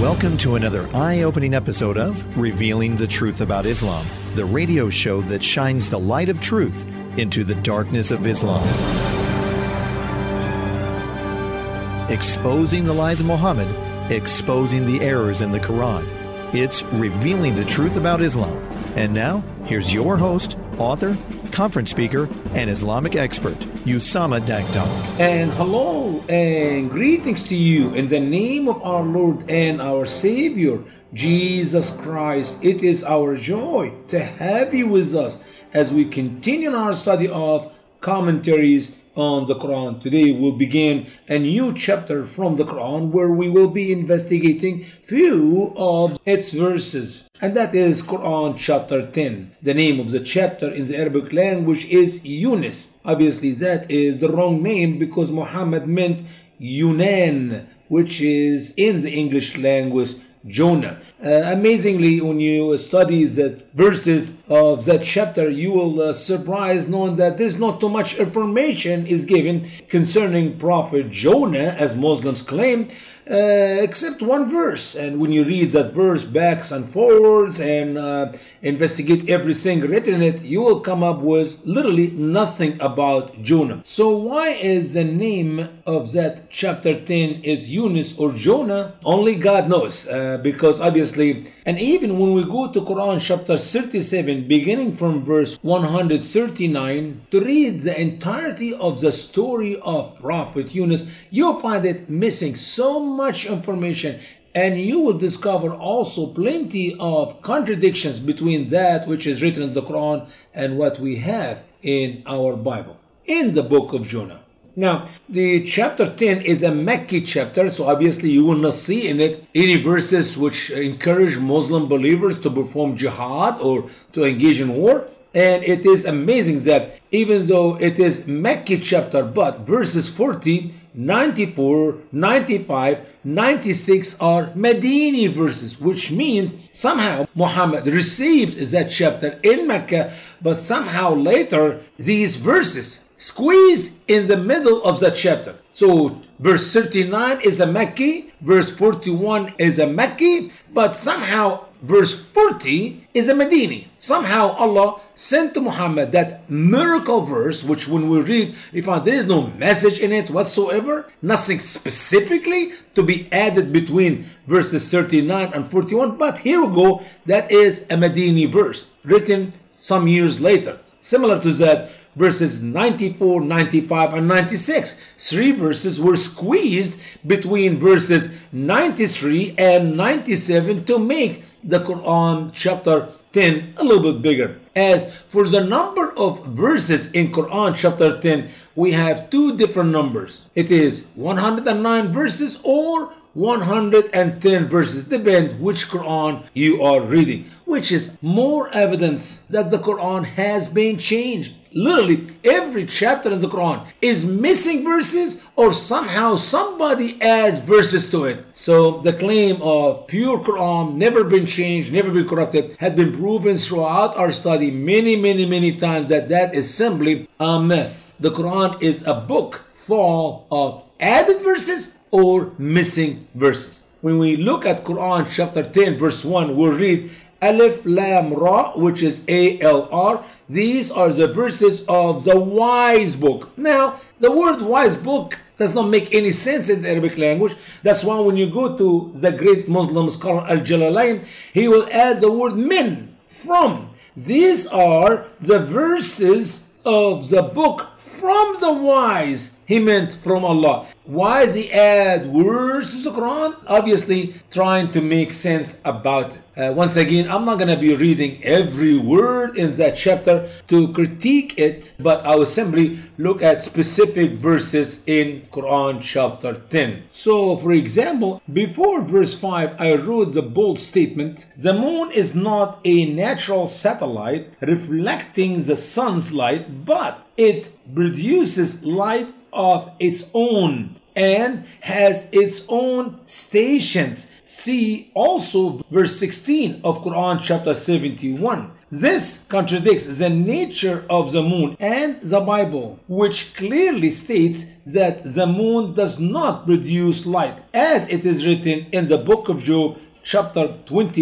Welcome to another eye-opening episode of Revealing the Truth About Islam, the radio show that shines the light of truth into the darkness of Islam. Exposing the lies of Muhammad, exposing the errors in the Quran. It's Revealing the Truth About Islam. And now, here's your host, author, conference speaker, and Islamic expert, Usama Dagdag. And hello and greetings to you in the name of our Lord and our Savior, Jesus Christ. It is our joy to have you with us as we continue our study of commentaries on the Quran. Today we'll begin a new chapter from the Quran where we will be investigating few of its verses, and that is Quran chapter 10. The name of the chapter in the Arabic language is Yunus. Obviously that is the wrong name because Muhammad meant Yunan, which is in the English language Jonah. Amazingly, when you study the verses of that chapter, you will surprise knowing that there's not too much information is given concerning Prophet Jonah, as Muslims claim, except one verse. And when you read that verse backs and forwards and investigate everything written in it, you will come up with literally nothing about Jonah. So why is the name of that chapter 10 is Yunus or Jonah? Only God knows, because obviously, and even when we go to Quran chapter 37, beginning from verse 139, to read the entirety of the story of Prophet Yunus, you'll find it missing so much information, and you will discover also plenty of contradictions between that which is written in the Quran and what we have in our Bible, in the book of Jonah. Now, the chapter 10 is a Meccan chapter, so obviously you will not see in it any verses which encourage Muslim believers to perform jihad or to engage in war. And it is amazing that even though it is Meccan chapter, but verses 40, 94, 95, 96 are Medini verses, which means somehow Muhammad received that chapter in Mecca, but somehow later these verses squeezed in the middle of the chapter. So verse 39 is a Mecca, verse 41 is a Mecca, but somehow verse 40 is a Medini. Somehow Allah sent to Muhammad that miracle verse, which when we read, we find there is no message in it whatsoever, nothing specifically to be added between verses 39 and 41. But here we go, that is a Medini verse, written some years later. Similar to that, verses 94, 95, and 96. 3 verses were squeezed between verses 93 and 97 to make the Quran chapter 10 a little bit bigger. As for the number of verses in Quran chapter 10, we have two different numbers. It is 109 verses or 110 verses, depend which Quran you are reading, which is more evidence that the Quran has been changed. Literally every chapter in the Quran is missing verses or somehow somebody adds verses to it. So the claim of pure Quran, never been changed, never been corrupted, had been proven throughout our study many times that is simply a myth. The Quran is a book full of added verses or missing verses. When we look at Quran chapter 10 verse 1, we'll read Alif Lam Ra, which is ALR. These are the verses of the wise book. Now, the word wise book does not make any sense in the Arabic language. That's why when you go to the great Muslim scholar Al-Jalalain, he will add the word min, from. These are the verses of the book from the wise. He meant from Allah. Why does he add words to the Quran? Obviously trying to make sense about it. Once again, I'm not going to be reading every word in that chapter to critique it, but I will simply look at specific verses in Quran chapter 10. So, for example, before verse 5, I wrote the bold statement, the moon is not a natural satellite reflecting the sun's light, but it produces light of its own and has its own stations. See also verse 16 of Quran chapter 71. This contradicts the nature of the moon and the Bible, which clearly states that the moon does not produce light, as it is written in the book of Job, chapter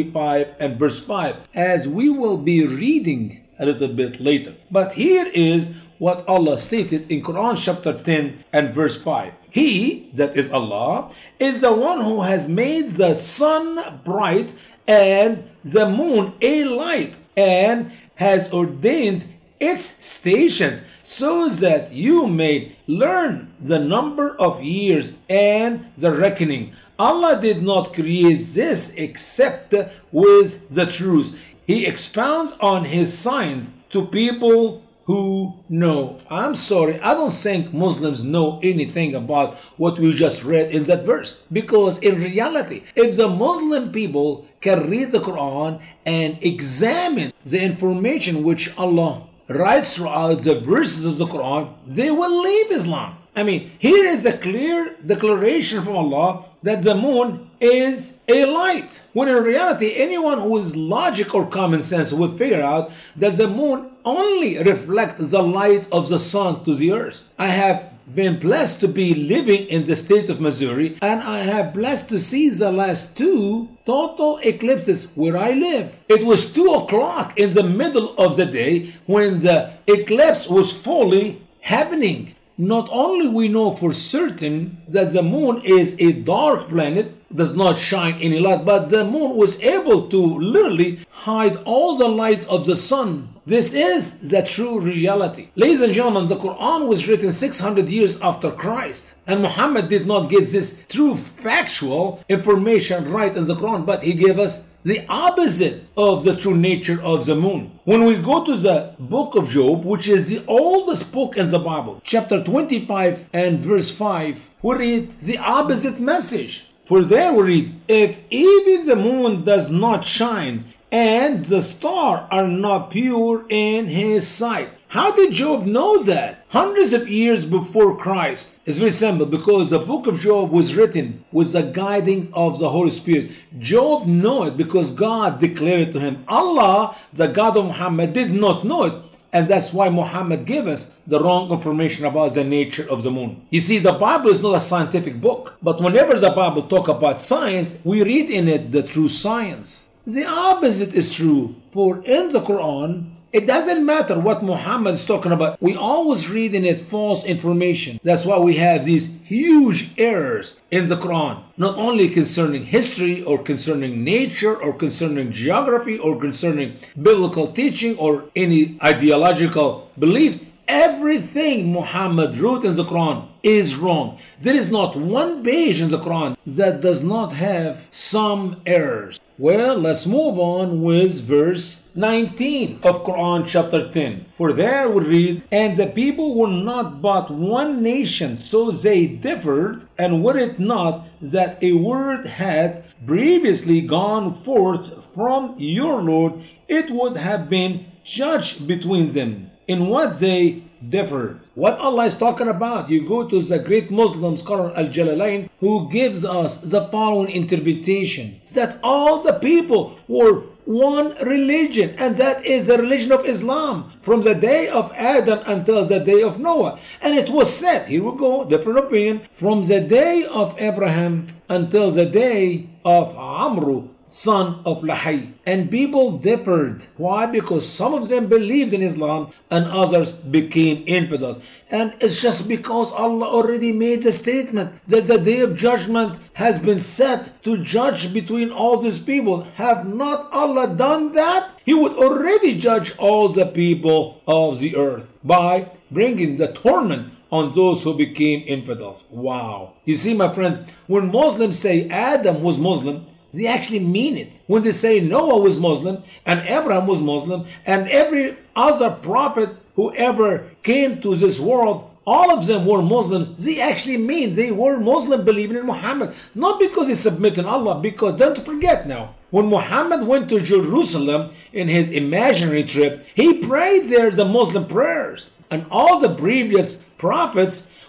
25 and verse 5, as we will be reading a little bit later. But here is what Allah stated in Quran chapter 10 and verse 5. He, that is Allah, is the one who has made the sun bright and the moon a light, and has ordained its stations so that you may learn the number of years and the reckoning. Allah did not create this except with the truth. He expounds on his signs to people who know. I'm sorry, I don't think Muslims know anything about what we just read in that verse. Because in reality, if the Muslim people can read the Quran and examine the information which Allah writes throughout the verses of the Quran, they will leave Islam. I mean, here is a clear declaration from Allah that the moon is a light. When in reality, anyone who is logic or common sense would figure out that the moon only reflects the light of the sun to the earth. I have been blessed to be living in the state of Missouri, and I have blessed to see the last 2 total eclipses where I live. It was 2 o'clock in the middle of the day when the eclipse was fully happening. Not only we know for certain that the moon is a dark planet, does not shine any light, but the moon was able to literally hide all the light of the sun. This is the true reality. Ladies and gentlemen, the Quran was written 600 years after Christ, and Muhammad did not get this true factual information right in the Quran, but he gave us the opposite of the true nature of the moon. When we go to the book of Job, which is the oldest book in the Bible, chapter 25 and verse 5, we read the opposite message. For there we read, if even the moon does not shine and the stars are not pure in his sight. How did Job know that? Hundreds of years before Christ. It's very simple, because the book of Job was written with the guiding of the Holy Spirit. Job knew it because God declared it to him. Allah, the God of Muhammad, did not know it. And that's why Muhammad gave us the wrong information about the nature of the moon. You see, the Bible is not a scientific book. But whenever the Bible talks about science, we read in it the true science. The opposite is true. For in the Quran, it doesn't matter what Muhammad is talking about. We always read in it false information. That's why we have these huge errors in the Quran. Not only concerning history or concerning nature or concerning geography or concerning biblical teaching or any ideological beliefs. Everything Muhammad wrote in the Quran is wrong. There is not one page in the Quran that does not have some errors. Well, let's move on with verse 19 of Quran chapter 10. For there we read, and the people were not but one nation, so they differed, and were it not that a word had previously gone forth from your Lord, it would have been judged between them in what they differed. What Allah is talking about, you go to the great Muslim scholar Al-Jalalain, who gives us the following interpretation, that all the people were one religion, and that is the religion of Islam, from the day of Adam until the day of Noah. And it was said, here we go, different opinion, from the day of Abraham until the day of Amru, son of Lahay. And people differed. Why? Because some of them believed in Islam and others became infidels. And it's just because Allah already made the statement that the day of judgment has been set to judge between all these people. Have not Allah done that? He would already judge all the people of the earth by bringing the torment on those who became infidels. Wow. You see, my friends, when Muslims say Adam was Muslim, they actually mean it. When they say Noah was Muslim and Abraham was Muslim and every other prophet who ever came to this world, all of them were Muslims, they actually mean they were Muslim believing in Muhammad. Not because they submit to Allah, because don't forget now, when Muhammad went to Jerusalem in his imaginary trip, he prayed there the Muslim prayers. And all the previous prophets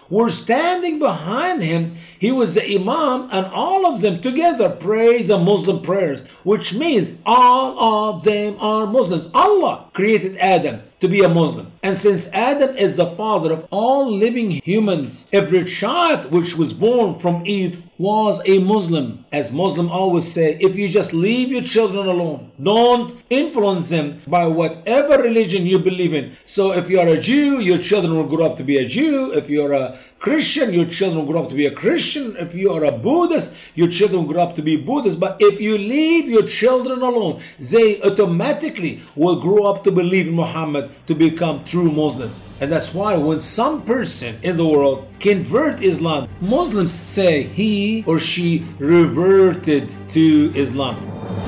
were standing behind him. He was the Imam, and all of them together prayed the Muslim prayers, which means all of them are Muslims. Allah created Adam to be a Muslim. And since Adam is the father of all living humans, every child which was born from Eve was a Muslim. As Muslims always say, if you just leave your children alone, don't influence them by whatever religion you believe in. So if you are a Jew, your children will grow up to be a Jew. If you're a Christian, your children will grow up to be a Christian. If you are a Buddhist, your children will grow up to be Buddhist. But if you leave your children alone, they automatically will grow up to believe in Muhammad, to become true Muslims. And that's why when some person in the world convert Islam, Muslims say he or she reverted to Islam.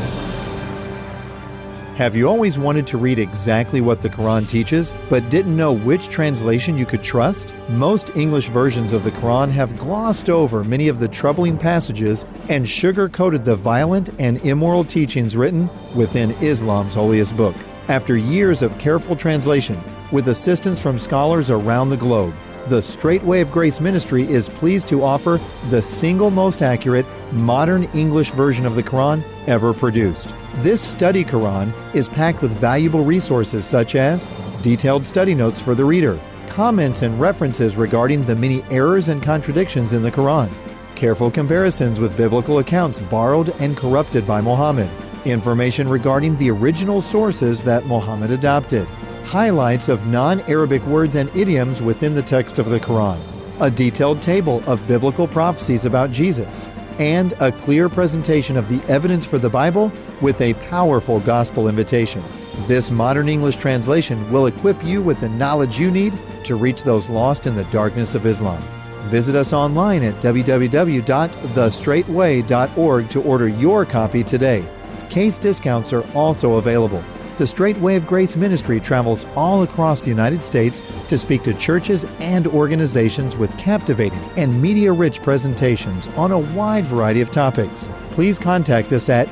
Have you always wanted to read exactly what the Quran teaches, but didn't know which translation you could trust? Most English versions of the Quran have glossed over many of the troubling passages and sugar-coated the violent and immoral teachings written within Islam's holiest book. After years of careful translation, with assistance from scholars around the globe, the Straight Way of Grace Ministry is pleased to offer the single most accurate, modern English version of the Quran ever produced. This study Quran is packed with valuable resources such as detailed study notes for the reader, comments and references regarding the many errors and contradictions in the Quran, careful comparisons with biblical accounts borrowed and corrupted by Muhammad, information regarding the original sources that Muhammad adopted, highlights of non-Arabic words and idioms within the text of the Quran, a detailed table of biblical prophecies about Jesus, and a clear presentation of the evidence for the Bible with a powerful gospel invitation. This modern English translation will equip you with the knowledge you need to reach those lost in the darkness of Islam. Visit us online at www.thestraightway.org to order your copy today. Case discounts are also available. The Straight Way of Grace Ministry travels all across the United States to speak to churches and organizations with captivating and media-rich presentations on a wide variety of topics. Please contact us at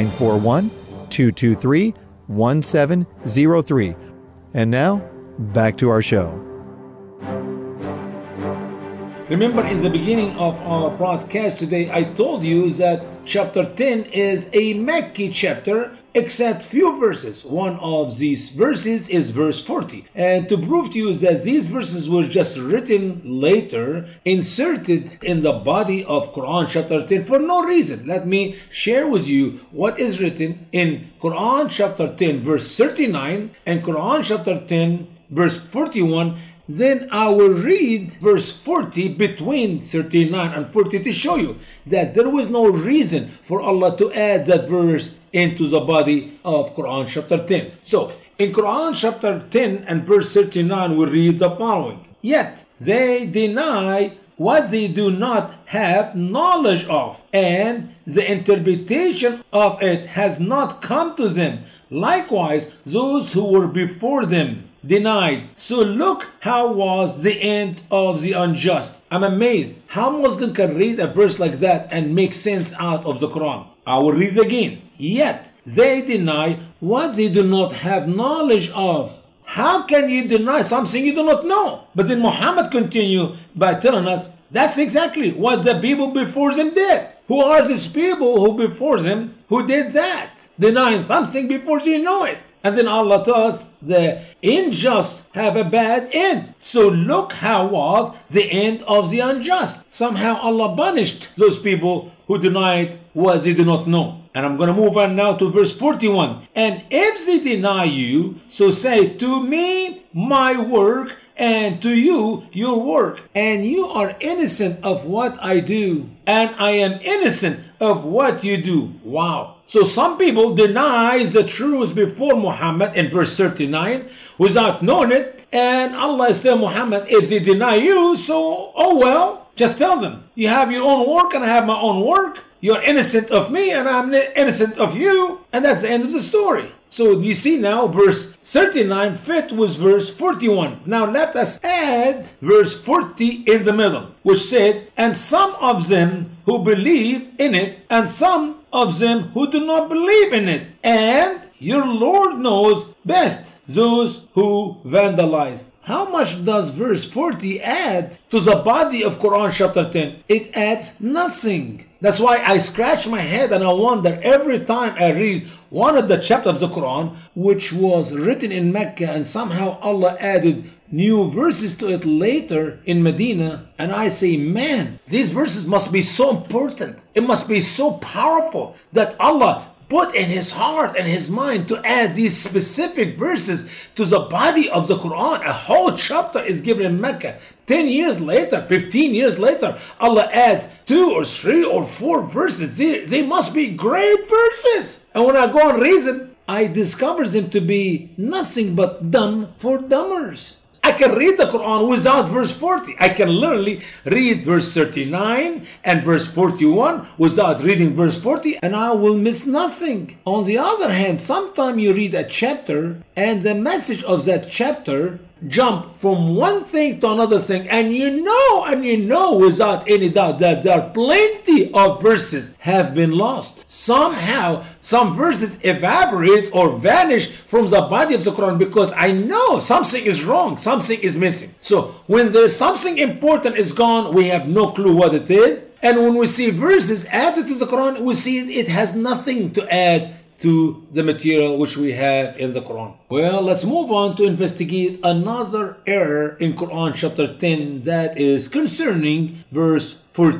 941-223-1703. And now, back to our show. Remember, in the beginning of our broadcast today, I told you that chapter 10 is a Mecca chapter, except few verses. One of these verses is verse 40. And to prove to you that these verses were just written later, inserted in the body of Quran chapter 10 for no reason, let me share with you what is written in Quran chapter 10 verse 39 and Quran chapter 10 verse 41. Then I will read verse 40 between 39 and 40 to show you that there was no reason for Allah to add that verse into the body of Quran chapter 10. So, in Quran chapter 10 and verse 39 we read the following. Yet they deny what they do not have knowledge of, and the interpretation of it has not come to them. Likewise, those who were before them denied. So look how was the end of the unjust. I'm amazed how Muslim can read a verse like that and make sense out of the Quran. I will read again. Yet they deny what they do not have knowledge of. How can you deny something you do not know? But then Muhammad continued by telling us that's exactly what the people before them did. Who are these people who before them who did that? Denying something before they know it. And then Allah tells us the unjust have a bad end. So look how was the end of the unjust. Somehow Allah punished those people who denied what they do not know. And I'm going to move on now to verse 41. And if they deny you, so say to me my work, and to you your work, and you are innocent of what I do, and I am innocent of what you do. Wow. So some people deny the truth before Muhammad in verse 39 without knowing it, and Allah is telling Muhammad, if they deny you, so oh well, just tell them, you have your own work and I have my own work. You're innocent of me and I'm innocent of you, and that's the end of the story. So you see now verse 39 fit with verse 41. Now let us add verse 40 in the middle, which said, and some of them who believe in it, and some of them who do not believe in it. And your Lord knows best those who vandalize. how much does verse 40 add to the body of Quran chapter 10? It adds nothing. That's why I scratch my head and I wonder every time I read one of the chapters of the Quran which was written in Mecca and somehow Allah added new verses to it later in Medina, and I say, man, these verses must be so important. It must be so powerful that Allah put in his heart and his mind to add these specific verses to the body of the Quran. A whole chapter is given in Mecca. 10 years later, 15 years later, Allah adds 2 or 3 or 4 verses. They must be great verses. And when I go and reason, I discover them to be nothing but dumb for dumbers. I can read the Quran without verse 40. I can literally read verse 39 and verse 41 without reading verse 40, and I will miss nothing. On the other hand, sometimes you read a chapter and the message of that chapter jump from one thing to another thing, and you know without any doubt that there are plenty of verses have been lost. Somehow some verses evaporate or vanish from the body of the Quran because I know something is wrong, something is missing. So when there's something important is gone, we have no clue what it is. And when we see verses added to the Quran, we see it has nothing to add to the material which we have in the Quran. Well, let's move on to investigate another error in Quran chapter 10 that is concerning verse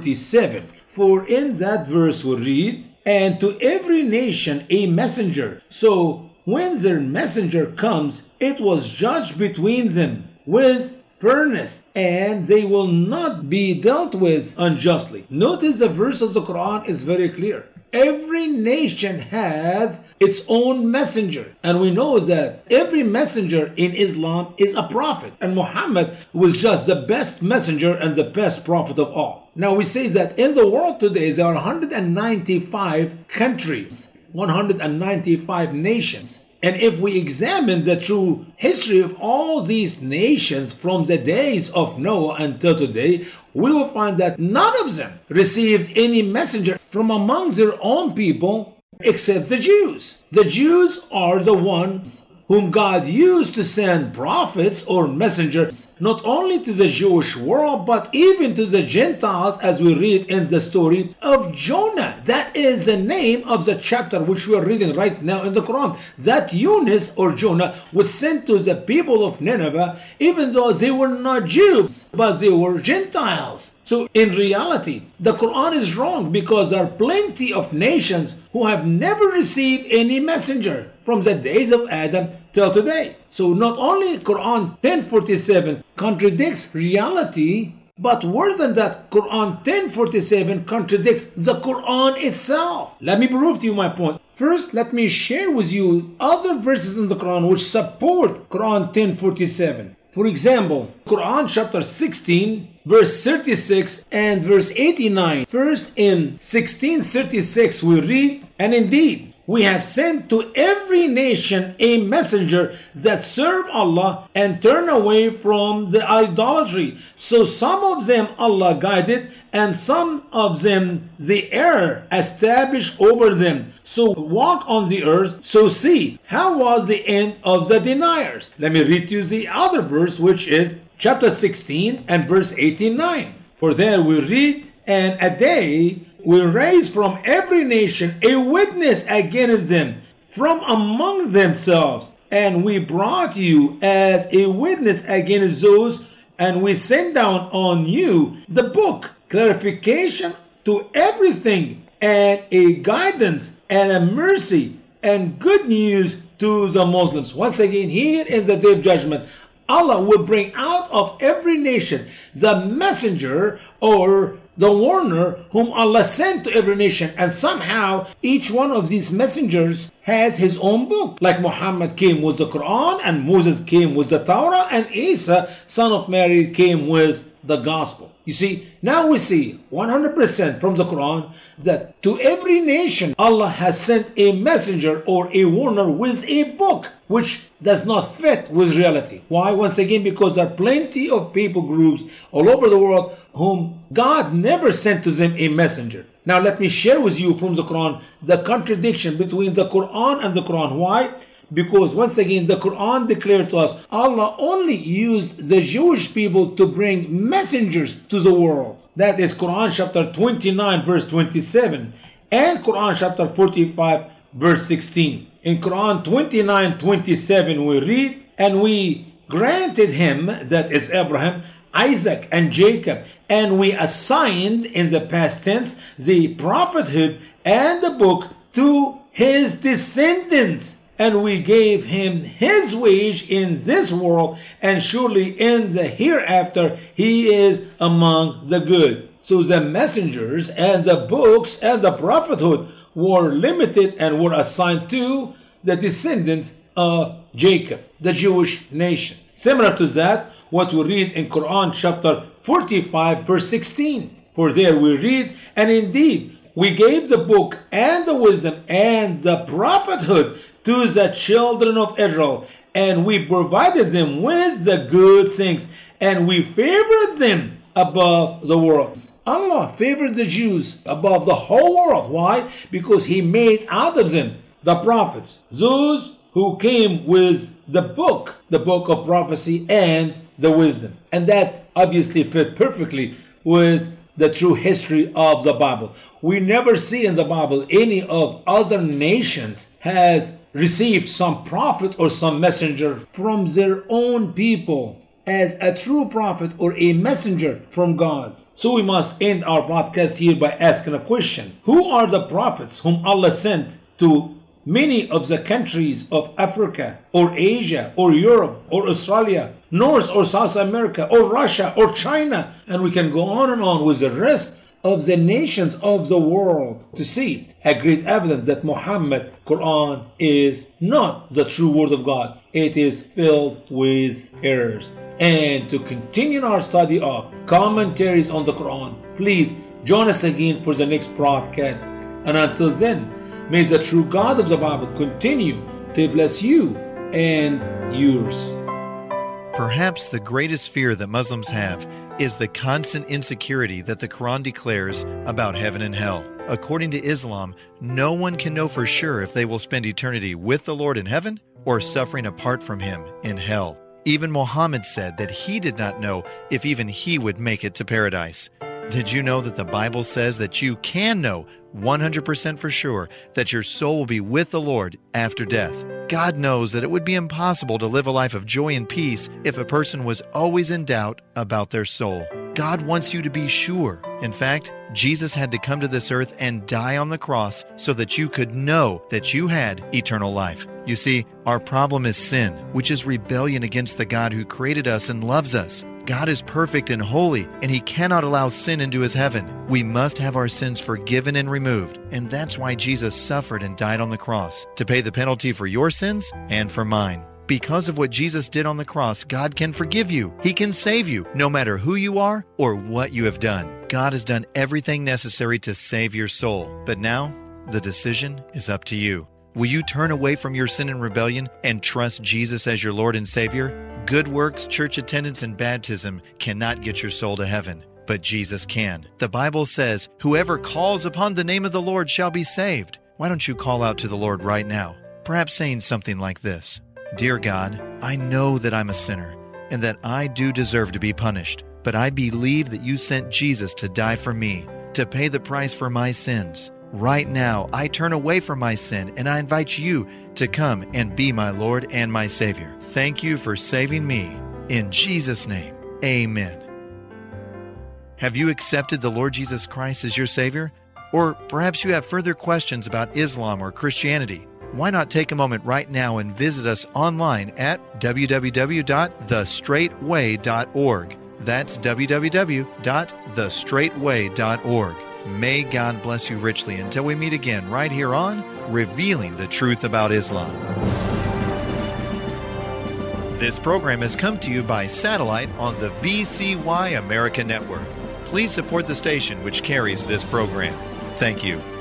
47. For in that verse we read, and to every nation a messenger. So when their messenger comes, it was judged between them with fairness, and they will not be dealt with unjustly. Notice the verse of the Quran is very clear. Every nation has its own messenger. And we know that every messenger in Islam is a prophet. And Muhammad was just the best messenger and the best prophet of all. Now we say that in the world today there are 195 countries, 195 nations. And if we examine the true history of all these nations from the days of Noah until today, we will find that none of them received any messenger from among their own people except the Jews. The Jews are the ones whom God used to send prophets or messengers, not only to the Jewish world, but even to the Gentiles, as we read in the story of Jonah. That is the name of the chapter which we are reading right now in the Quran. That Yunus or Jonah was sent to the people of Nineveh, even though they were not Jews, but they were Gentiles. So in reality, the Quran is wrong because there are plenty of nations who have never received any messenger from the days of Adam till today. So not only Quran 1047 contradicts reality, but worse than that, Quran 1047 contradicts the Quran itself. Let me prove to you my point. First, let me share with you other verses in the Quran which support Quran 1047. For example, Quran chapter 16, verse 36 and verse 89. First, in 16:36 we read, and indeed, we have sent to every nation a messenger that serve Allah and turn away from the idolatry. So some of them Allah guided, and some of them the error established over them. So walk on the earth. So see, how was the end of the deniers? Let me read to you the other verse, which is chapter 16 and verse 89. For there we read, and a day we raise from every nation a witness against them from among themselves, and we brought you as a witness against those, and we sent down on you the book, clarification to everything, and a guidance and a mercy and good news to the Muslims. Once again, here is the day of judgment. Allah will bring out of every nation the messenger or the warner whom Allah sent to every nation, and somehow each one of these messengers has his own book. Like Muhammad came with the Quran, and Moses came with the Torah, and Isa, son of Mary, came with the gospel. You see, now we see 100% from the Quran that to every nation Allah has sent a messenger or a warner with a book which does not fit with reality. Why? Once again, because there are plenty of people groups all over the world whom God never sent to them a messenger. Now let me share with you from the Quran the contradiction between the Quran and the Quran. Why? Because once again, the Quran declared to us, Allah only used the Jewish people to bring messengers to the world. That is Quran chapter 29 verse 27 and Quran chapter 45 verse 16. In Quran 29:27 we read, and we granted him, that is Abraham, Isaac and Jacob, and we assigned in the past tense the prophethood and the book to his descendants. And we gave him his wage in this world, and surely in the hereafter he is among the good. So the messengers and the books and the prophethood were limited and were assigned to the descendants of Jacob, the Jewish nation. Similar to that, what we read in Quran chapter 45 verse 16. For there we read, and indeed we gave the book and the wisdom and the prophethood to the children of Israel, and we provided them with the good things, and we favored them above the world. Allah favored the Jews above the whole world. Why? Because He made out of them the prophets, those who came with the book of prophecy and the wisdom. And that obviously fit perfectly with the true history of the Bible. We never see in the Bible any of other nations has received some prophet or some messenger from their own people as a true prophet or a messenger from God. So we must end our podcast here by asking a question. Who are the prophets whom Allah sent to many of the countries of Africa or Asia or Europe or Australia, North or South America or Russia or China? And we can go on and on with the rest of the nations of the world to see a great evidence that Muhammad Quran is not the true word of God. It is filled with errors. And to continue our study of commentaries on the Quran, please join us again for the next broadcast. And until then, may the true God of the Bible continue to bless you and yours. Perhaps the greatest fear that Muslims have is the constant insecurity that the Quran declares about heaven and hell. According to Islam, no one can know for sure if they will spend eternity with the Lord in heaven or suffering apart from Him in hell. Even Muhammad said that he did not know if even he would make it to paradise. Did you know that the Bible says that you can know 100% for sure that your soul will be with the Lord after death? God knows that it would be impossible to live a life of joy and peace if a person was always in doubt about their soul. God wants you to be sure. In fact, Jesus had to come to this earth and die on the cross so that you could know that you had eternal life. You see, our problem is sin, which is rebellion against the God who created us and loves us. God is perfect and holy, and He cannot allow sin into His heaven. We must have our sins forgiven and removed, and that's why Jesus suffered and died on the cross, to pay the penalty for your sins and for mine. Because of what Jesus did on the cross, God can forgive you. He can save you, no matter who you are or what you have done. God has done everything necessary to save your soul. But now, the decision is up to you. Will you turn away from your sin and rebellion and trust Jesus as your Lord and Savior? Good works, church attendance, and baptism cannot get your soul to heaven, but Jesus can. The Bible says, "Whoever calls upon the name of the Lord shall be saved." Why don't you call out to the Lord right now? Perhaps saying something like this: Dear God, I know that I'm a sinner and that I do deserve to be punished, but I believe that you sent Jesus to die for me, to pay the price for my sins. Right now, I turn away from my sin and I invite you to come and be my Lord and my Savior. Thank you for saving me. In Jesus' name, amen. Have you accepted the Lord Jesus Christ as your Savior? Or perhaps you have further questions about Islam or Christianity. Why not take a moment right now and visit us online at www.thestraightway.org. That's www.thestraightway.org. May God bless you richly until we meet again right here on Revealing the Truth About Islam. This program has come to you by satellite on the VCY America Network. Please support the station which carries this program. Thank you.